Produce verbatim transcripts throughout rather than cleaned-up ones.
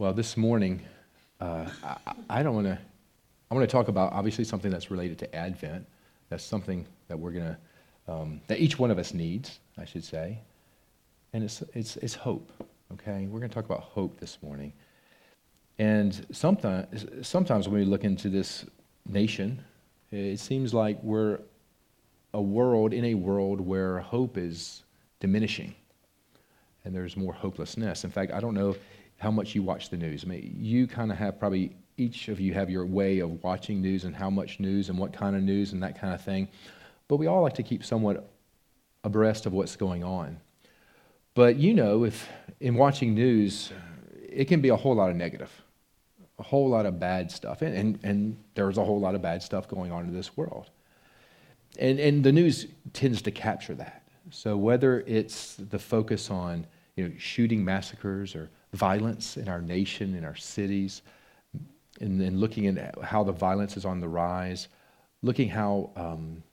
Well, this morning, uh, I, I don't want to. I want to talk about obviously something that's related to Advent. That's something that we're gonna, um, that each one of us needs, I should say, and it's it's it's hope. Okay, we're gonna talk about hope this morning. And sometimes, sometimes when we look into this nation, it seems like we're a world in a world where hope is diminishing, and there's more hopelessness. In fact, I don't know how much you watch the news. I mean, you kind of have probably, each of you have your way of watching news and how much news and what kind of news and that kind of thing. But we all like to keep somewhat abreast of what's going on. But you know, if in watching news, it can be a whole lot of negative, a whole lot of bad stuff. And, and, and there's a whole lot of bad stuff going on in this world. And, and the news tends to capture that. So whether it's the focus on, you know, shooting massacres or violence in our nation, in our cities, and then looking at how the violence is on the rise, looking how um,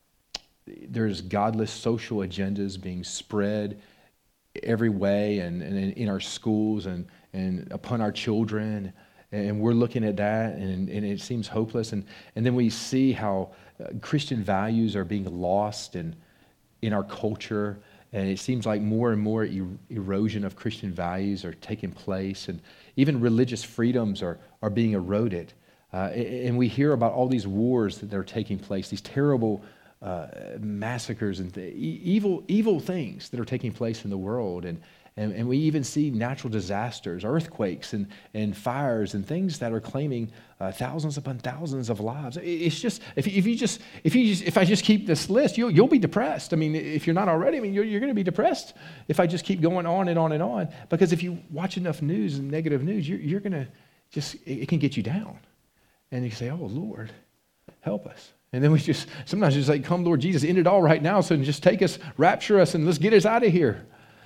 there's godless social agendas being spread every way and, and in our schools and, and upon our children, and we're looking at that, and, and it seems hopeless. And, and then we see how uh, Christian values are being lost in, in our culture. And it seems like more and more er- erosion of Christian values are taking place, and even religious freedoms are, are being eroded. Uh, and we hear about all these wars that are taking place, these terrible uh, massacres and th- evil evil things that are taking place in the world. And, and, and we even see natural disasters, earthquakes and, and fires and things that are claiming uh, thousands upon thousands of lives. It's just, if, if you just, if you just, if I just keep this list, you'll, you'll be depressed. I mean, if you're not already, I mean, you're, you're going to be depressed if I just keep going on and on and on. Because if you watch enough news and negative news, you're, you're going to just, it, it can get you down. And you say, oh, Lord, help us. And then we just, sometimes just like, come, Lord Jesus, end it all right now. So just take us, rapture us, and let's get us out of here.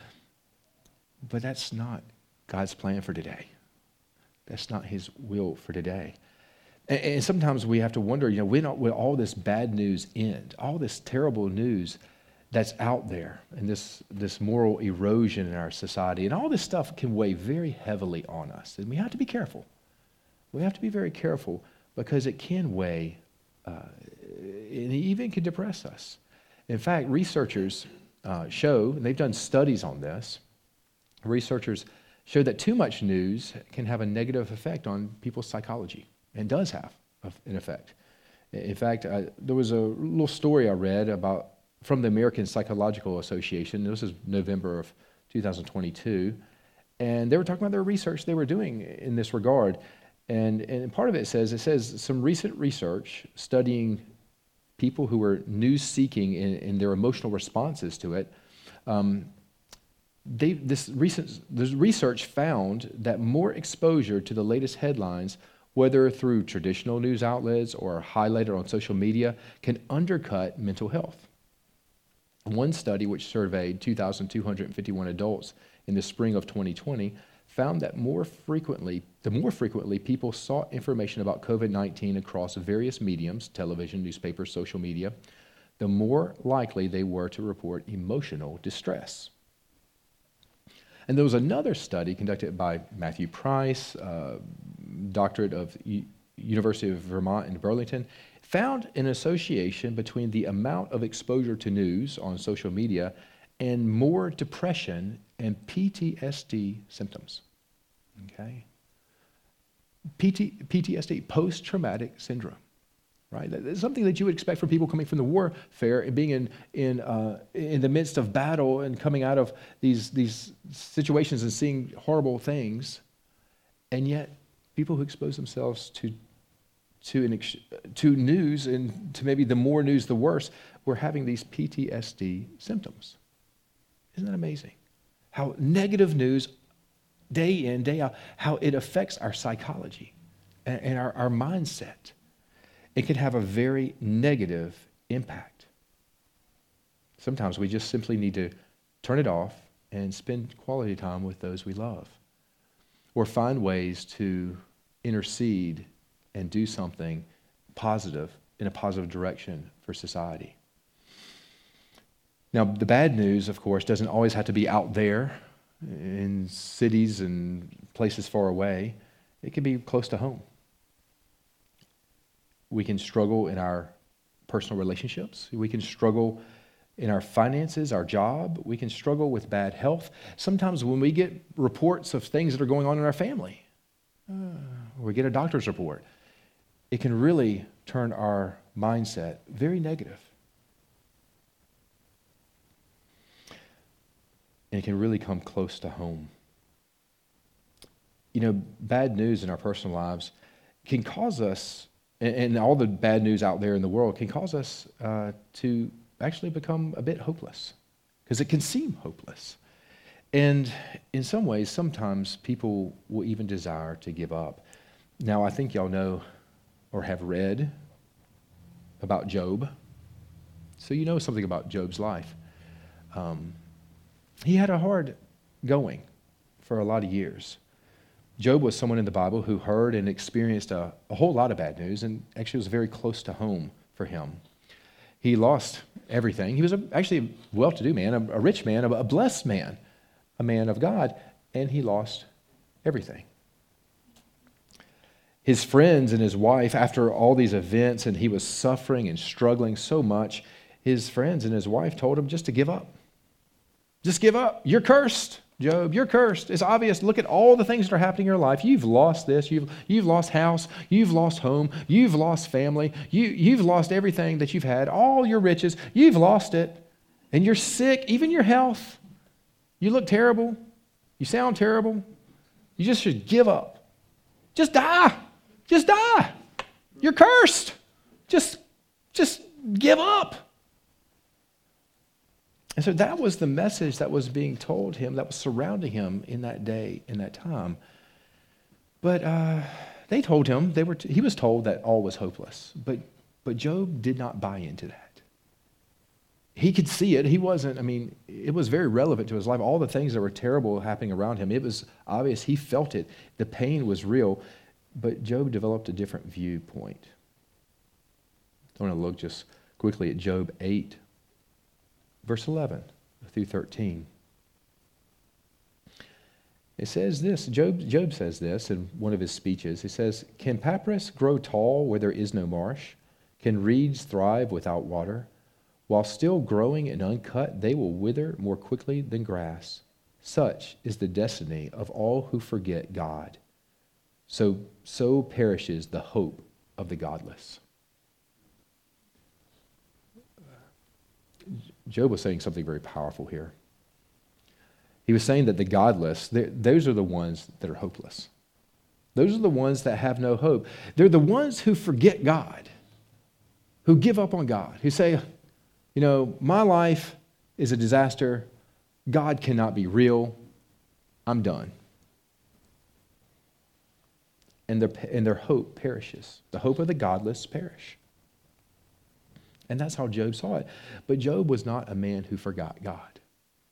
But that's not God's plan for today. That's not his will for today. And, and sometimes we have to wonder, you know, when will all this bad news end? All this terrible news that's out there, and this, this moral erosion in our society, and all this stuff can weigh very heavily on us. And we have to be careful. We have to be very careful because it can weigh, uh, and it even can depress us. In fact, researchers uh, show, and they've done studies on this, researchers show that too much news can have a negative effect on people's psychology, and does have an effect. In fact, I, there was a little story I read about from the American Psychological Association. This is November of two thousand twenty-two, and they were talking about their research they were doing in this regard. And, and part of it says, it says some recent research studying people who were news-seeking in, in their emotional responses to it. Um, They, this, recent, this research found that more exposure to the latest headlines, whether through traditional news outlets or highlighted on social media, can undercut mental health. One study, which surveyed two thousand two hundred fifty-one adults in the spring of twenty twenty, found that more frequently, the more frequently people sought information about covid nineteen across various mediums, television, newspapers, social media, the more likely they were to report emotional distress. And there was another study conducted by Matthew Price, uh, doctorate of U- University of Vermont in Burlington, found an association between the amount of exposure to news on social media and more depression and P T S D symptoms. Okay? P T, P T S D, post-traumatic syndrome. Right, that's something that you would expect from people coming from the warfare and being in in uh, in the midst of battle and coming out of these these situations and seeing horrible things, and yet people who expose themselves to to an ex- to news, and to maybe the more news the worse, were having these P T S D symptoms. Isn't that amazing? How negative news, day in, day out, how it affects our psychology and, and our, our mindset. It can have a very negative impact. Sometimes we just simply need to turn it off and spend quality time with those we love, or find ways to intercede and do something positive in a positive direction for society. Now, the bad news, of course, doesn't always have to be out there. in cities and places far away. It can be close to home. We can struggle in our personal relationships. We can struggle in our finances, our job. We can struggle with bad health. Sometimes when we get reports of things that are going on in our family, uh, or we get a doctor's report, it can really turn our mindset very negative. And it can really come close to home. You know, bad news in our personal lives can cause us, and, and all the bad news out there in the world can cause us uh, to actually become a bit hopeless, because it can seem hopeless. And in some ways, sometimes people will even desire to give up. Now, I think y'all know or have read about Job. So you know something about Job's life. Um, he had a hard going for a lot of years. Job was someone in the Bible who heard and experienced a, a whole lot of bad news, and actually was very close to home for him. He lost everything. He was a, actually a well-to-do man, a, a rich man, a, a blessed man, a man of God, and he lost everything. His friends and his wife, after all these events, and he was suffering and struggling so much, his friends and his wife told him just to give up. Just give up. You're cursed, Job. You're cursed. It's obvious. Look at all the things that are happening in your life. You've lost this. You've, you've lost house. You've lost home. You've lost family. You, you've lost everything that you've had, all your riches. You've lost it. And you're sick, even your health. You look terrible. You sound terrible. You just should give up. Just die. Just die. You're cursed. Just, just give up. And so that was the message that was being told him, that was surrounding him in that day, in that time. But uh, they told him, they were t- he was told that all was hopeless. But, but Job did not buy into that. He could see it. He wasn't, I mean, it was very relevant to his life. All the things that were terrible happening around him, it was obvious. He felt it. The pain was real. But Job developed a different viewpoint. I want to look just quickly at Job eight. Verse eleven through thirteen. It says this, Job, Job says this in one of his speeches. He says, "Can papyrus grow tall where there is no marsh? Can reeds thrive without water? While still growing and uncut, they will wither more quickly than grass. Such is the destiny of all who forget God. So, so perishes the hope of the godless." Job was saying something very powerful here. He was saying that the godless, those are the ones that are hopeless. Those are the ones that have no hope. They're the ones who forget God, who give up on God, who say, you know, my life is a disaster. God cannot be real. I'm done. And their, and their hope perishes. The hope of the godless perish. And that's how Job saw it. But Job was not a man who forgot God.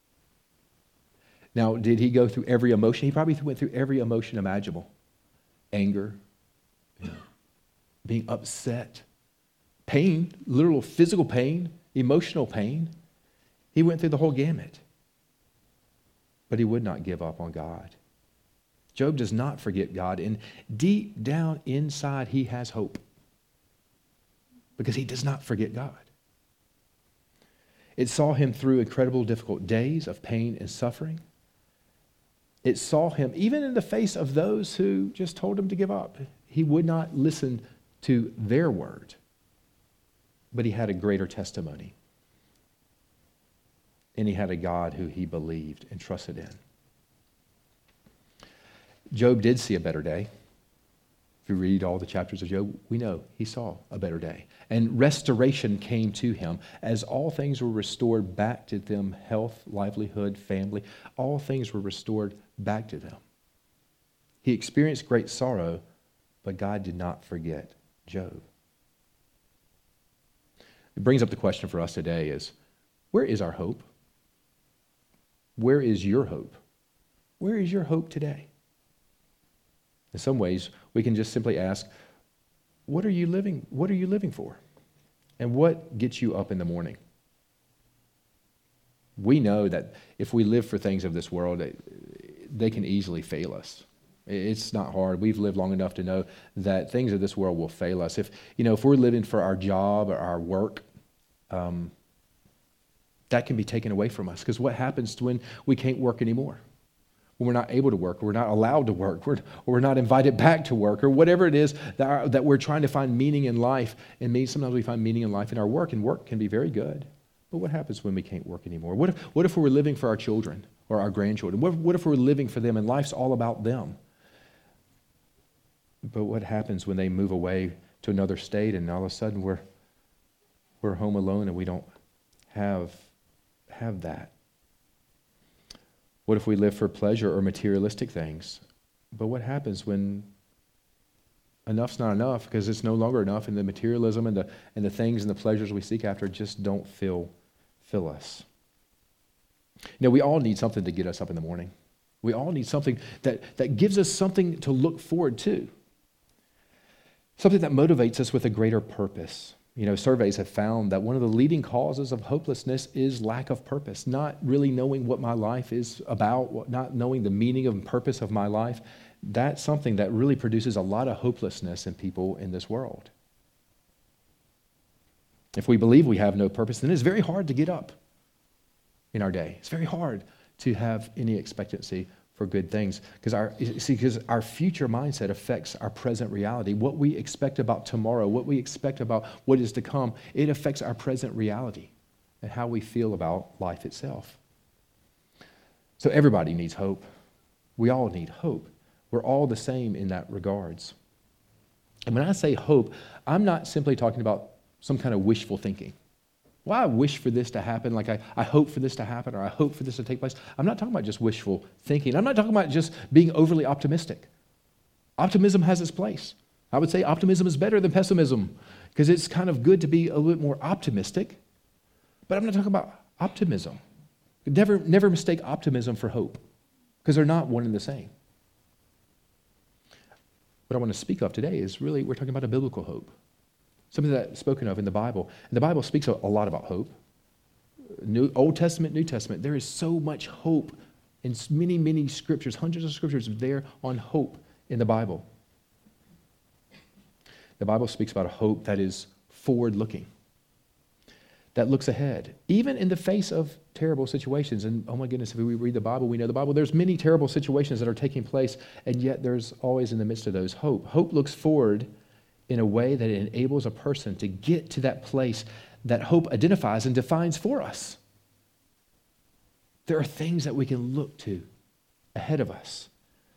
Now, did he go through every emotion? He probably went through every emotion imaginable. Anger, you know, being upset, pain, literal physical pain, emotional pain. He went through the whole gamut. But he would not give up on God. Job does not forget God. And deep down inside, he has hope. Because he does not forget God. It saw him through incredible, difficult days of pain and suffering. It saw him even in the face of those who just told him to give up. He would not listen to their word. But he had a greater testimony. And he had a God who he believed and trusted in. Job did see a better day. If you read all the chapters of Job, we know he saw a better day. And restoration came to him as all things were restored back to them, health, livelihood, family. All things were restored back to them. He experienced great sorrow, but God did not forget Job. It brings up the question for us today is, where is our hope? Where is your hope? Where is your hope today? In some ways, we can just simply ask, what are you living, what are you living for? And what gets you up in the morning? we know that if we live for things of this world, they can easily fail us. It's not hard. We've lived long enough to know that things of this world will fail us. If, you know, if we're living for our job or our work, um, that can be taken away from us. Because what happens when we can't work anymore? When we're not able to work, or we're not allowed to work, or we're not invited back to work, or whatever it is that, our, that we're trying to find meaning in life. And maybe sometimes we find meaning in life in our work, and work can be very good. But what happens when we can't work anymore? What if, what if we're living for our children or our grandchildren? What if, what if we're living for them and life's all about them? But what happens when they move away to another state and all of a sudden we're we're home alone and we don't have have that? What if we live for pleasure or materialistic things? But what happens when enough's not enough because it's no longer enough and the materialism and the and the things and the pleasures we seek after just don't fill fill us? You know, we all need something to get us up in the morning. We all need something that, that gives us something to look forward to. Something that motivates us with a greater purpose. You know, surveys have found that one of the leading causes of hopelessness is lack of purpose, not really knowing what my life is about, not knowing the meaning and purpose of my life. That's something that really produces a lot of hopelessness in people in this world. If we believe we have no purpose, then it's very hard to get up in our day. It's very hard to have any expectancy for good things, because our see because our future mindset affects our present reality. What we expect about tomorrow, what we expect about what is to come, it affects our present reality and how we feel about life itself. So everybody needs hope. We all need hope. We're all the same in that regards. And when I say hope, I'm not simply talking about some kind of wishful thinking. Well, I wish for this to happen, like I, I hope for this to happen, or I hope for this to take place. I'm not talking about just wishful thinking. I'm not talking about just being overly optimistic. Optimism has its place. I would say optimism is better than pessimism, because it's kind of good to be a little bit more optimistic. But I'm not talking about optimism. Never, never mistake optimism for hope, because they're not one and the same. What I want to speak of today is really, we're talking about a biblical hope. Something that's spoken of in the Bible. And the Bible speaks a lot about hope. New, Old Testament, New Testament, there is so much hope in many, many scriptures, hundreds of scriptures there on hope in the Bible. The Bible speaks about a hope that is forward-looking, that looks ahead, even in the face of terrible situations. And oh my goodness, if we read the Bible, we know the Bible, there's many terrible situations that are taking place, and yet there's always in the midst of those hope. Hope looks forward in a way that it enables a person to get to that place that hope identifies and defines for us. There are things that we can look to ahead of us.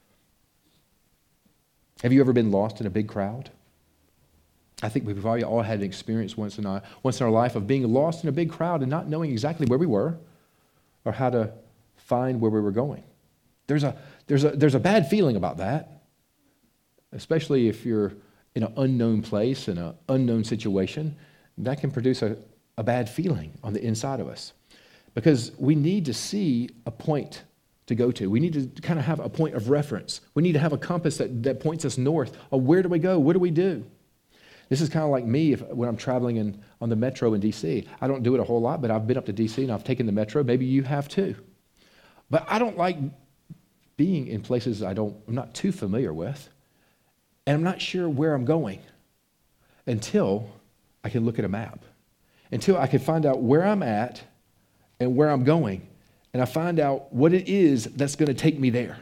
Have you ever been lost in a big crowd? I think we've probably all had an experience once in our, once in our life of being lost in a big crowd and not knowing exactly where we were or how to find where we were going. There's a, there's a, there's a bad feeling about that, especially if you're in an unknown place, in an unknown situation. That can produce a, a bad feeling on the inside of us, because we need to see a point to go to. We need to kind of have a point of reference. We need to have a compass that, that points us north. Oh, where do we go? What do we do? This is kind of like me if, when I'm traveling in, on the metro in D C. I don't do it a whole lot, but I've been up to D C and I've taken the metro. Maybe you have too. But I don't like being in places I don't, I'm not too familiar with. And I'm not sure where I'm going until I can look at a map, until I can find out where I'm at and where I'm going, and I find out what it is that's going to take me there.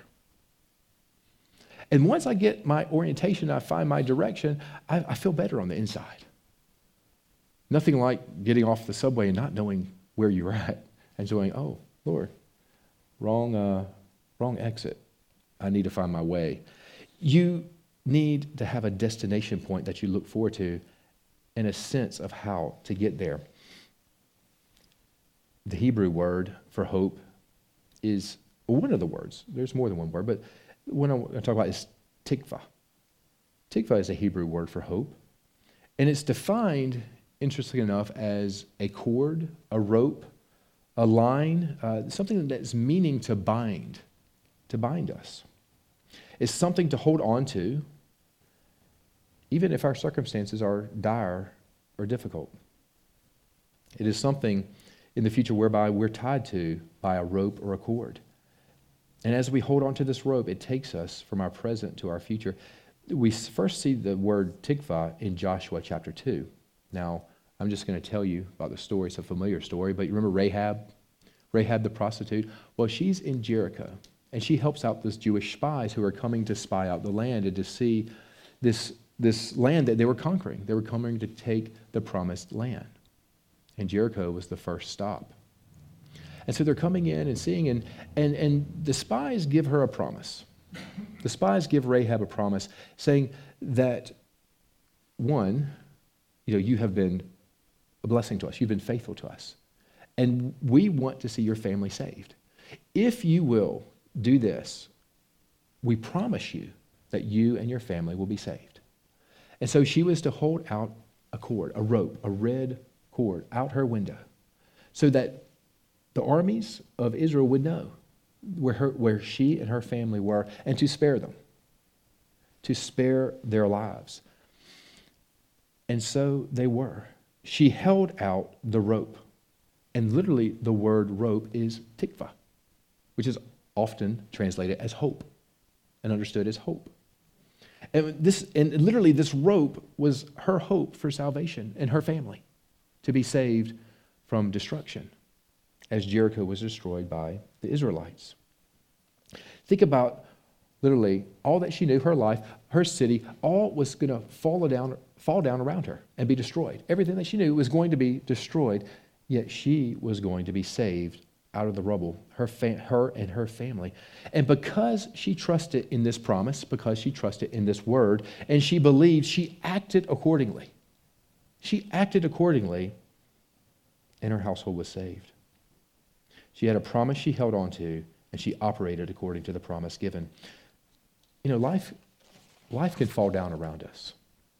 And once I get my orientation, I find my direction, I, I feel better on the inside. Nothing like getting off the subway and not knowing where you're at and going, oh, Lord, wrong, uh, wrong exit. I need to find my way. You need to have a destination point that you look forward to and a sense of how to get there. The Hebrew word for hope is one of the words. There's more than one word, but one I want to talk about is tikva. Tikva is a Hebrew word for hope, and it's defined, interestingly enough, as a cord, a rope, a line, uh, something that's meaning to bind, to bind us. It's something to hold on to, even if our circumstances are dire or difficult. It is something, in the future whereby we're tied to by a rope or a cord. And as we hold on to this rope, it takes us from our present to our future. We first see the word tikva in Joshua chapter two. Now, I'm just going to tell you about the story. It's a familiar story, but you remember Rahab? Rahab the prostitute? Well, she's in Jericho, and she helps out those Jewish spies who are coming to spy out the land and to see this, this land that they were conquering. They were coming to take the promised land. And Jericho was the first stop. And so they're coming in and seeing, and, and, and the spies give her a promise. The spies give Rahab a promise saying that, one, you know, you have been a blessing to us. You've been faithful to us. And we want to see your family saved. If you will do this, we promise you that you and your family will be saved. And so she was to hold out a cord, a rope, a red cord out her window so that the armies of Israel would know where, her, where she and her family were, and to spare them, to spare their lives. And so they were. She held out the rope. And literally the word rope is tikva, which is often translated as hope and understood as hope. And this, and literally this rope was her hope for salvation and her family to be saved from destruction as Jericho was destroyed by the Israelites. Think about literally all that she knew, her life, her city, all was going to fall down, fall down around her and be destroyed. Everything that she knew was going to be destroyed, yet she was going to be saved out of the rubble, her, fa- her and her family. And because she trusted in this promise, because she trusted in this word, and she believed, she acted accordingly. She acted accordingly, and her household was saved. She had a promise she held on to, and she operated according to the promise given. You know, life, life can fall down around us.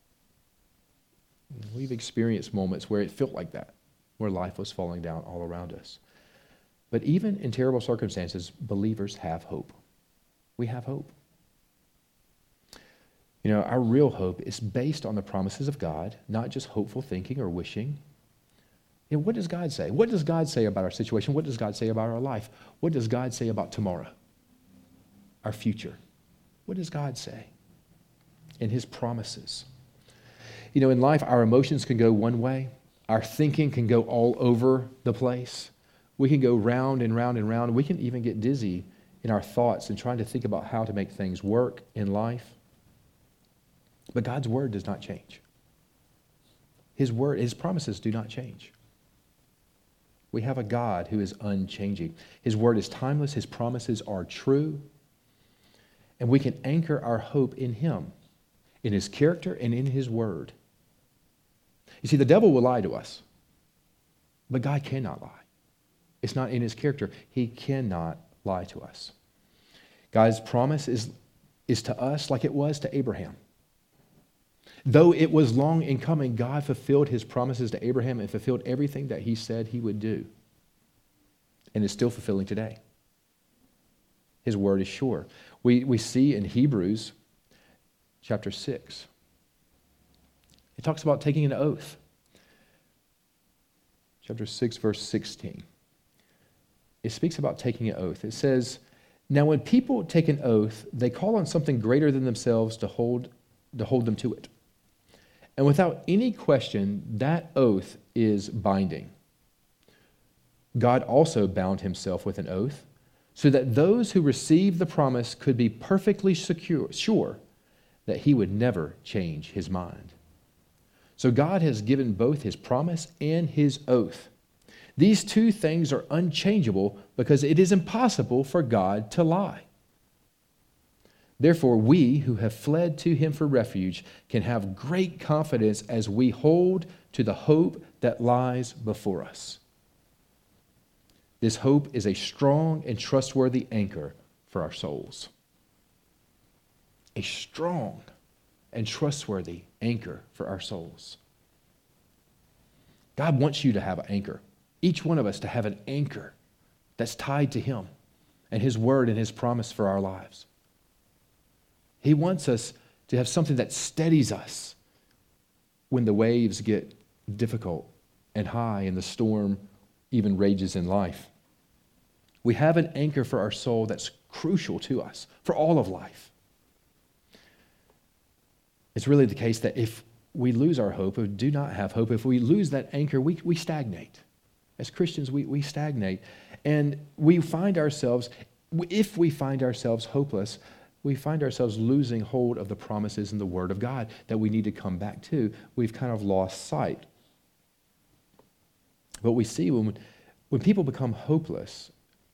We've experienced moments where it felt like that, where life was falling down all around us. But even in terrible circumstances, believers have hope. We have hope. You know, our real hope is based on the promises of God, not just hopeful thinking or wishing. You know, what does God say? What does God say about our situation? What does God say about our life? What does God say about tomorrow? Our future? What does God say in his promises? You know, in life, our emotions can go one way. Our thinking can go all over the place. We can go round and round and round. We can even get dizzy in our thoughts and trying to think about how to make things work in life. But God's word does not change. His word, his promises do not change. We have a God who is unchanging. His word is timeless. His promises are true. And we can anchor our hope in him, in his character and in his word. You see, the devil will lie to us, but God cannot lie. It's not in his character. He cannot lie to us. God's promise is, is to us like it was to Abraham. Though it was long in coming, God fulfilled his promises to Abraham and fulfilled everything that he said he would do. And is still fulfilling today. His word is sure. We, we see in Hebrews chapter six, it talks about taking an oath. Chapter six, verse sixteen. It speaks about taking an oath. It says, "Now when people take an oath, they call on something greater than themselves to hold, to hold them to it. And without any question, that oath is binding. God also bound himself with an oath, so that those who receive the promise could be perfectly secure, sure that he would never change his mind. So God has given both his promise and his oath. These two things are unchangeable because it is impossible for God to lie. Therefore, we who have fled to him for refuge can have great confidence as we hold to the hope that lies before us. This hope is a strong and trustworthy anchor for our souls." A strong and trustworthy anchor for our souls. God wants you to have an anchor. Each one of us to have an anchor that's tied to him and his word and his promise for our lives. He wants us to have something that steadies us when the waves get difficult and high and the storm even rages in life. We have an anchor for our soul that's crucial to us for all of life. It's really the case that if we lose our hope, or do not have hope, if we lose that anchor, we, we stagnate. As Christians, we, we stagnate. And we find ourselves, if we find ourselves hopeless, we find ourselves losing hold of the promises in the Word of God that we need to come back to. We've kind of lost sight. But we see when, when people become hopeless,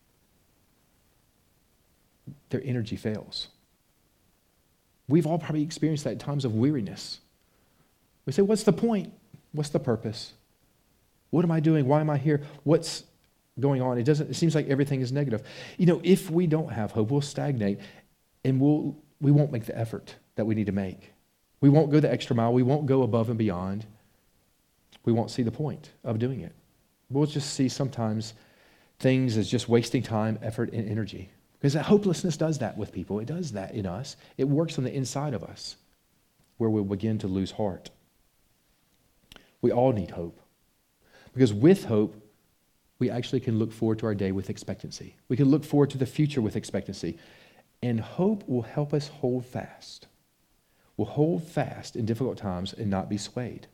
their energy fails. We've all probably experienced that at times of weariness. We say, what's the point? What's the purpose? What am I doing? Why am I here? What's going on? It doesn't, it seems like everything is negative. You know, if we don't have hope, we'll stagnate and we'll, we won't make the effort that we need to make. We won't go the extra mile. We won't go above and beyond. We won't see the point of doing it. We'll just see sometimes things as just wasting time, effort, and energy. Because that hopelessness does that with people. It does that in us. It works on the inside of us where we'll begin to lose heart. We all need hope. Because with hope, we actually can look forward to our day with expectancy. We can look forward to the future with expectancy. And hope will help us hold fast. We'll hold fast in difficult times and not be swayed.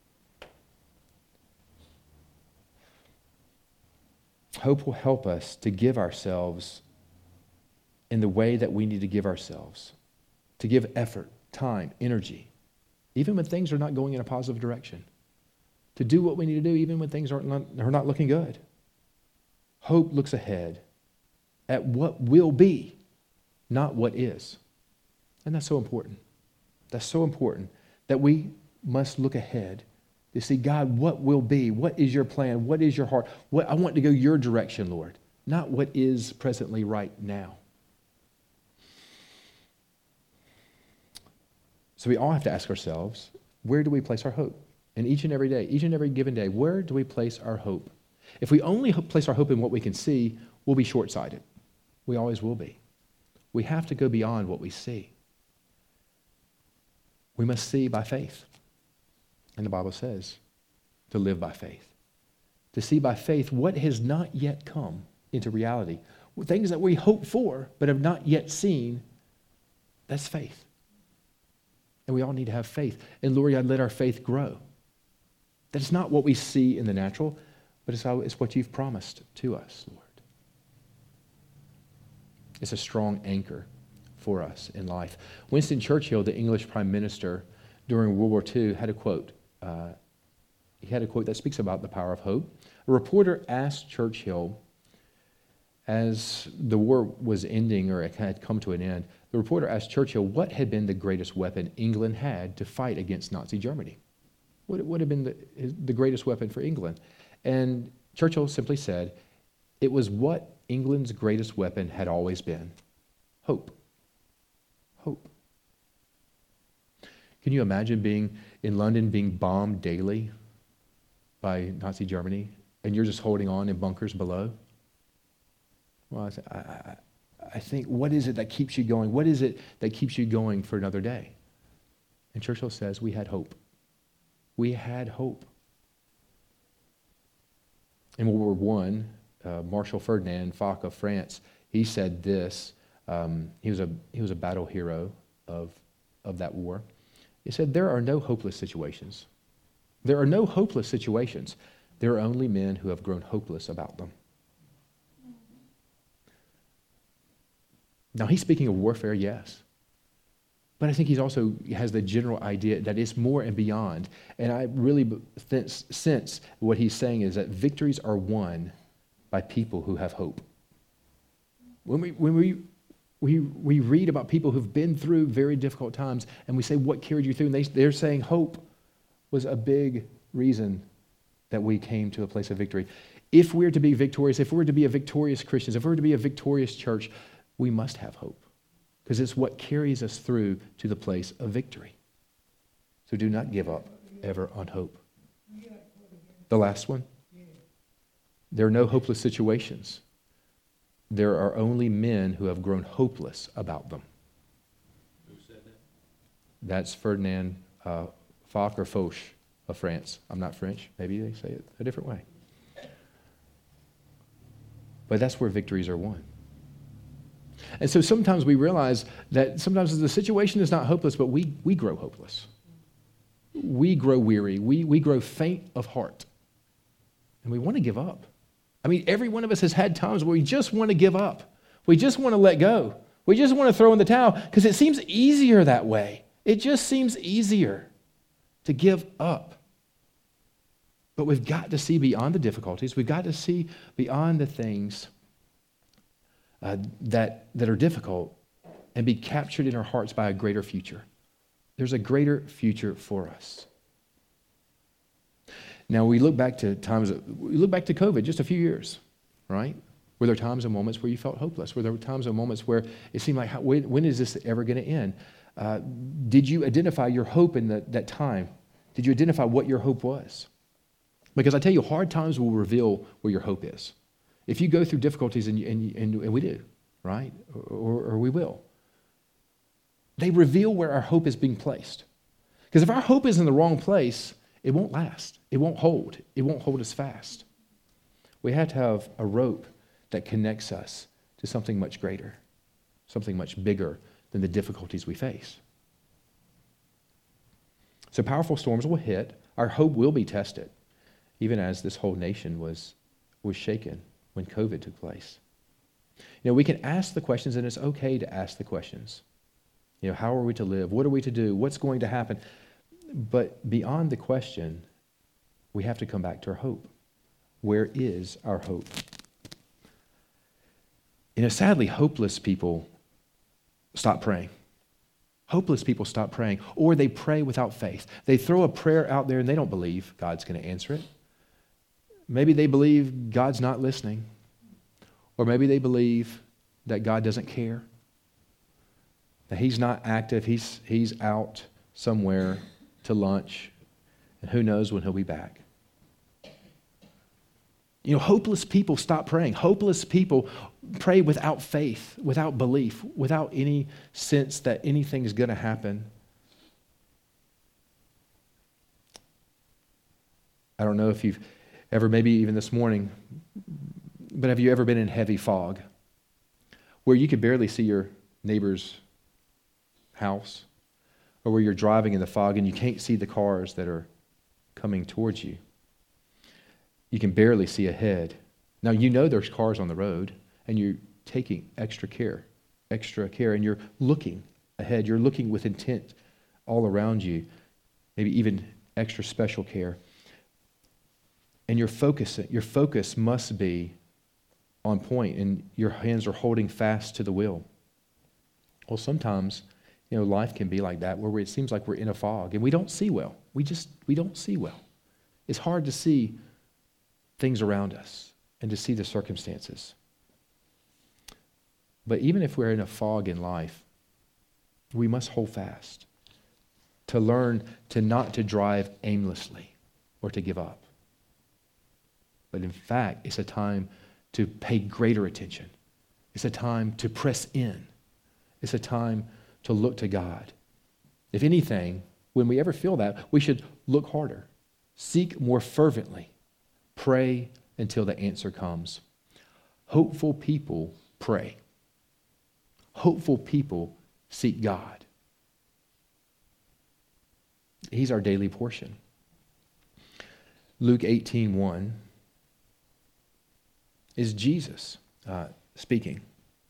Hope will help us to give ourselves in the way that we need to give ourselves, to give effort, time, energy, even when things are not going in a positive direction, to do what we need to do even when things aren't not, are not looking good. Hope looks ahead at what will be, not what is. And that's so important. That's so important that we must look ahead to see, God, what will be? What is your plan? What is your heart? What I want to go your direction, Lord, not what is presently right now. So we all have to ask ourselves, where do we place our hope? And each and every day, each and every given day, where do we place our hope? If we only place our hope in what we can see, we'll be short-sighted. We always will be. We have to go beyond what we see. We must see by faith. And the Bible says to live by faith. To see by faith what has not yet come into reality. Things that we hope for but have not yet seen, that's faith. And we all need to have faith. And Lord, God, let our faith grow. That's not what we see in the natural, but it's, how, it's what you've promised to us, Lord. It's a strong anchor for us in life. Winston Churchill, the English Prime Minister during World War Two, had a quote. Uh, he had a quote that speaks about the power of hope. A reporter asked Churchill, as the war was ending or it had come to an end, the reporter asked Churchill what had been the greatest weapon England had to fight against Nazi Germany. What would have been the, the greatest weapon for England? And Churchill simply said, it was what England's greatest weapon had always been, hope. Hope. Can you imagine being in London, being bombed daily by Nazi Germany, and you're just holding on in bunkers below? Well, I, I, I think, what is it that keeps you going? What is it that keeps you going for another day? And Churchill says, we had hope. We had hope. In World War One, uh, Marshal Ferdinand Foch of France, he said this. Um, he was a he was a battle hero of of that war. He said, "There are no hopeless situations. There are no hopeless situations. There are only men who have grown hopeless about them." Now he's speaking of warfare, yes. But I think he's also has the general idea that it's more and beyond. And I really sense what he's saying is that victories are won by people who have hope. When we when we we we read about people who've been through very difficult times, and we say, "What carried you through?" And they, they're saying hope was a big reason that we came to a place of victory. If we're to be victorious, if we're to be a victorious Christians, if we're to be a victorious church, we must have hope. Because it's what carries us through to the place of victory. So do not give up ever on hope. The last one. There are no hopeless situations. There are only men who have grown hopeless about them. Who said that? That's Ferdinand uh, Foch or Foch of France. I'm not French. Maybe they say it a different way. but that's where victories are won. And so sometimes we realize that sometimes the situation is not hopeless, but we, we grow hopeless. We grow weary. We, we grow faint of heart. And we want to give up. I mean, every one of us has had times where we just want to give up. We just want to let go. We just want to throw in the towel because it seems easier that way. It just seems easier to give up. But we've got to see beyond the difficulties. We've got to see beyond the things uh, that, that are difficult and be captured in our hearts by a greater future. There's a greater future for us. Now, we look back to times, we look back to COVID, just a few years, right? Were there times and moments where you felt hopeless? Were there times and moments where it seemed like, how, when, when is this ever going to end? Uh, did you identify your hope in the, that time? Did you identify what your hope was? Because I tell you, hard times will reveal where your hope is. If you go through difficulties, and, you, and, and, and we do, right? Or, or we will. They reveal where our hope is being placed. Because if our hope is in the wrong place, it won't last. It won't hold. It won't hold us fast. We have to have a rope that connects us to something much greater, something much bigger than the difficulties we face. So powerful storms will hit. Our hope will be tested, even as this whole nation was, was shaken when COVID took place. You know, we can ask the questions, and it's okay to ask the questions. You know, how are we to live? What are we to do? What's going to happen? But beyond the question, we have to come back to our hope. Where is our hope? You know, sadly, hopeless people stop praying. Hopeless people stop praying, or they pray without faith. They throw a prayer out there and they don't believe God's going to answer it. Maybe they believe God's not listening, or maybe they believe that God doesn't care, that he's not active, he's, he's out somewhere to lunch, and who knows when he'll be back. You know, hopeless people stop praying. Hopeless people pray without faith, without belief, without any sense that anything's going to happen. I don't know if you've ever, maybe even this morning, but have you ever been in heavy fog where you could barely see your neighbor's house, or where you're driving in the fog and you can't see the cars that are coming towards you? You can barely see ahead. Now, you know there's cars on the road, and you're taking extra care, extra care, and you're looking ahead. You're looking with intent all around you, maybe even extra special care. And your focus, your focus must be on point, and your hands are holding fast to the wheel. Well, sometimes, you know, life can be like that, where it seems like we're in a fog, and we don't see well. We just, we don't see well. It's hard to see things around us and to see the circumstances. But even if we're in a fog in life, we must hold fast to learn to not to drive aimlessly or to give up. But in fact, it's a time to pay greater attention. It's a time to press in. It's a time to look to God. If anything, when we ever feel that, we should look harder, seek more fervently, pray until the answer comes. Hopeful people pray. Hopeful people seek God. He's our daily portion. Luke eighteen one is Jesus uh, speaking.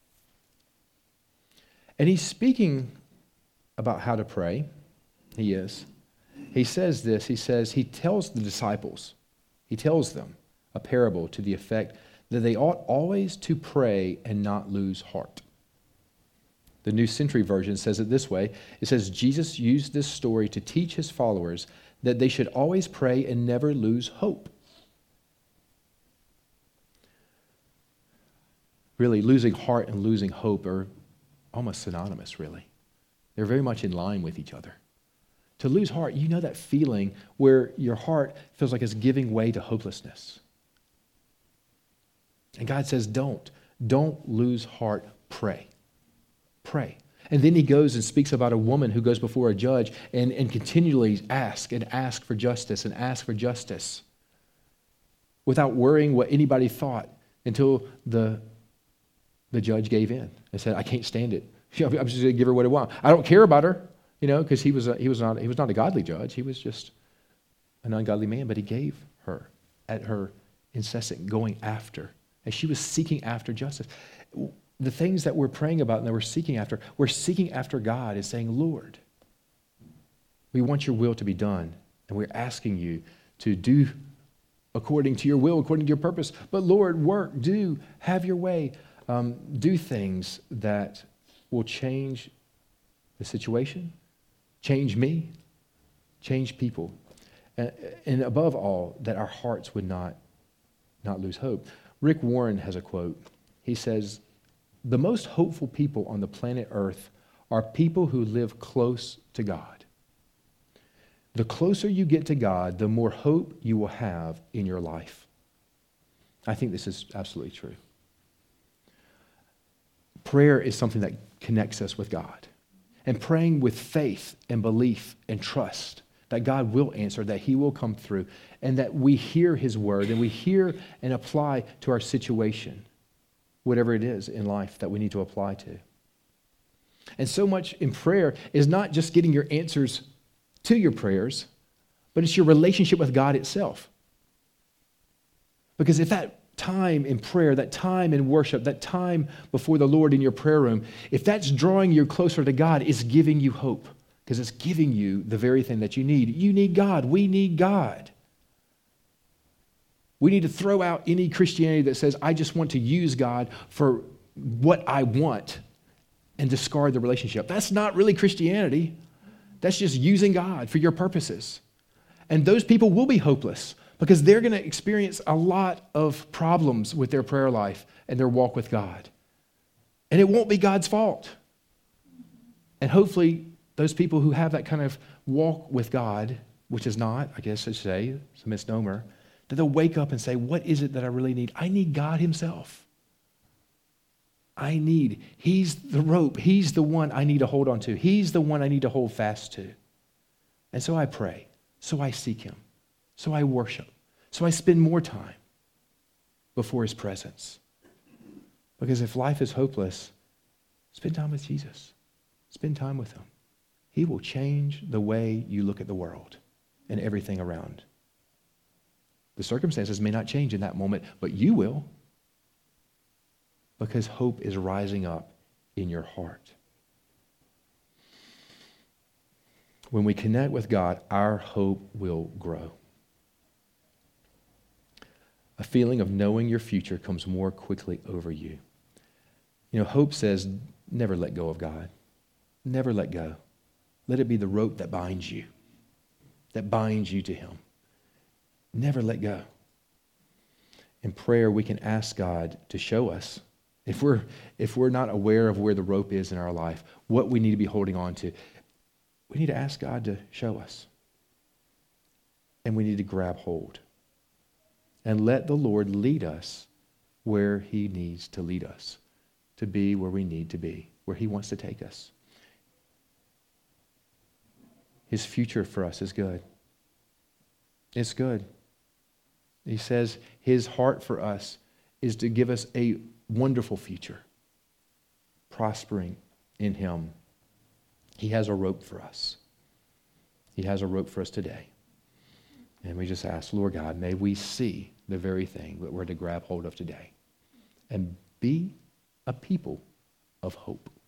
And he's speaking about how to pray. He is. He says this, he says, he tells the disciples, he tells them a parable to the effect that they ought always to pray and not lose heart. The New Century Version says it this way. It says, Jesus used this story to teach his followers that they should always pray and never lose hope. Really, losing heart and losing hope are almost synonymous, really. They're very much in line with each other. To lose heart, you know that feeling where your heart feels like it's giving way to hopelessness. And God says, don't. Don't lose heart. Pray. Pray. And then he goes and speaks about a woman who goes before a judge and, and continually ask and ask for justice and ask for justice without worrying what anybody thought. until the, the judge gave in and said, I can't stand it. I'm just going to give her what I want. I don't care about her, you know, because he was a, he was not he was not a godly judge. He was just an ungodly man, but he gave her at her incessant going after, and she was seeking after justice. The things that we're praying about and that we're seeking after, we're seeking after God and saying, Lord, we want your will to be done, and we're asking you to do according to your will, according to your purpose. But Lord, work, do, have your way. Um, do things that will change the situation, change me, change people. And, and above all, that our hearts would not, not lose hope. Rick Warren has a quote. He says, the most hopeful people on the planet Earth are people who live close to God. The closer you get to God, the more hope you will have in your life. I think this is absolutely true. Prayer is something that connects us with God. And praying with faith and belief and trust that God will answer, that he will come through, and that we hear his word and we hear and apply to our situation, whatever it is in life that we need to apply to. And so much in prayer is not just getting your answers to your prayers, but it's your relationship with God itself. Because if that time in prayer, that time in worship, that time before the Lord in your prayer room, if that's drawing you closer to God, it's giving you hope, because it's giving you the very thing that you need. You need God. We need God. We need to throw out any Christianity that says, I just want to use God for what I want, and discard the relationship. That's not really Christianity. That's just using God for your purposes. And those people will be hopeless, because they're going to experience a lot of problems with their prayer life and their walk with God. And it won't be God's fault. And hopefully, those people who have that kind of walk with God, which is not, I guess I should say, it's a misnomer, that they'll wake up and say, what is it that I really need? I need God himself. I need, he's the rope. He's the one I need to hold on to. He's the one I need to hold fast to. And so I pray. So I seek him. So I worship. So I spend more time before his presence. Because if life is hopeless, spend time with Jesus. Spend time with him. He will change the way you look at the world and everything around. The circumstances may not change in that moment, but you will. Because hope is rising up in your heart. When we connect with God, our hope will grow. A feeling of knowing your future comes more quickly over you. You know, hope says, never let go of God. Never let go. Let it be the rope that binds you, that binds you to him. Never let go. In prayer, we can ask God to show us, if we're, if we're not aware of where the rope is in our life, what we need to be holding on to, we need to ask God to show us. And we need to grab hold. And let the Lord lead us where he needs to lead us, to be where we need to be, where he wants to take us. His future for us is good. It's good. He says his heart for us is to give us a wonderful future, prospering in him. He has a rope for us. He has a rope for us today. And we just ask, Lord God, may we see the very thing that we're to grab hold of today and be a people of hope.